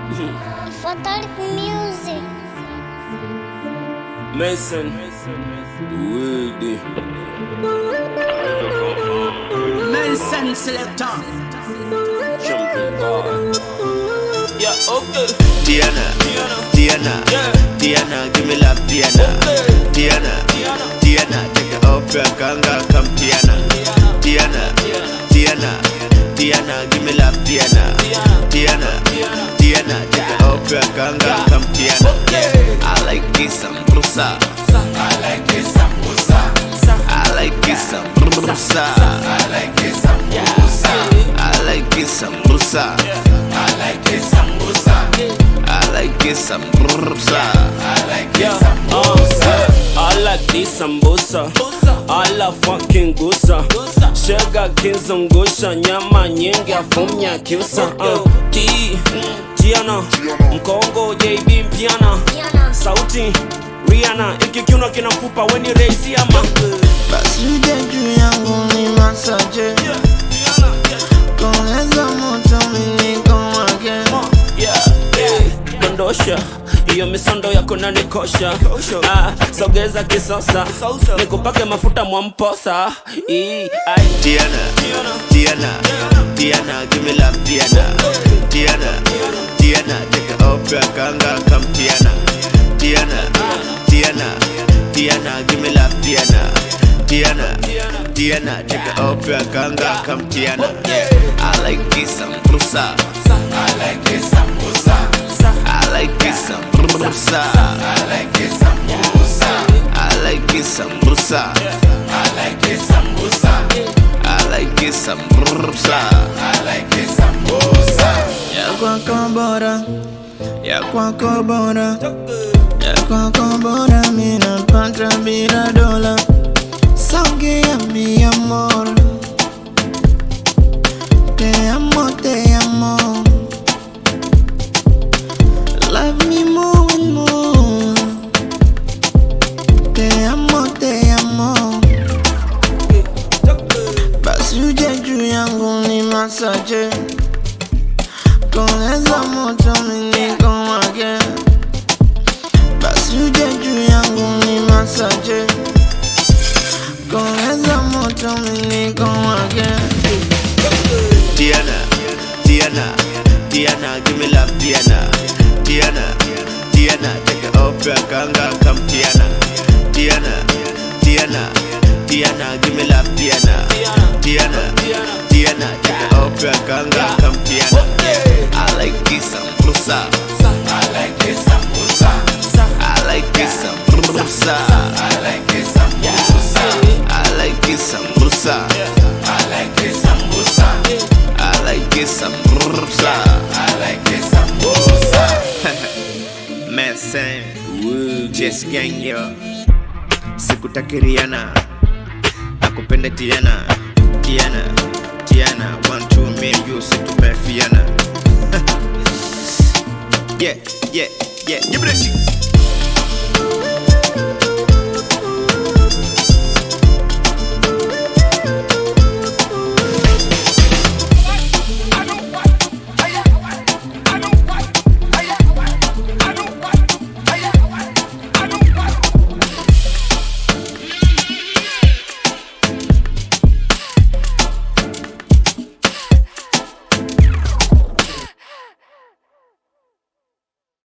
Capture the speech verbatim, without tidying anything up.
Fatalic music. Mason, Wildy, Mason selector. Jumping bar. Yeah, okay. Diana, Diana, Diana, yeah. Diana, give me love, Diana. Okay. Diana, Diana, Diana, take it up, ganga, come Diana. Diana, Diana, Diana, give me love, Diana. Diana, Diana, take it up, ganga, come Diana. I like this sambusa. I like this sambusa. I like this sambusa. I like this sambusa. I like this sambusa. I like this sambusa. I like this sambusa. I like this yeah. sambusa. Uh, I like this sambusa. I love fucking gusa. Sugar kizungusha, nyama nyingi afumya kiusa. Uh, T, Gianna, Mkongo, J B Mpiana, sauti Rihanna, iki kiuno kinakupa weni reisi ama. Basi uje juu yangu ni masaje, koleza moto miniko wake. Yeah, yeah. Dondosha iyo misondo yako na nikosha. Ah, sogeza kisosa nikupake mafuta mwamposa. Ii, ai. Diana, Diana, Diana, give me love, Diana. Diana, Diana, take it up, ganga, come Diana. Diana, Diana, Diana, give me love, Diana. Diana, Diana, take it up, ganga, come Diana. I like this sambusa. I like this sambusa. I like this sambusa. I like this sambusa. I like this sambusa. I like this sambusa. I like this sambusa. I like this sambusa. Ya kwako bora, ya kwako bora, ya kwako bora, mina pata bila dola. Songea mi amor, te amo, te amo. Love me more and more. Te amo, te amo. Basi uje juu yangu ni masaje, koleza moto miniko wake. Basi uje juu yangu ni masaje, koleza moto miniko wake. Diana, Diana, Diana, give me love, Diana. Diana, Diana, take it up, ganga, come Diana. Diana, Diana, Diana, give me love, Diana. Diana, Diana, take it up, ganga, come Diana. I like this sambusa. I like this sambusa. I like this sambusa. I like this sambusa. I like this sambusa. I like this sambusa. I like this sambusa. I like this sambusa. Mason, Jess gang yo. Sikutakiriana, nakupenda Tiana. Tiana, Tiana, one two me you situmefiana. Yeah, yeah, yeah, give it a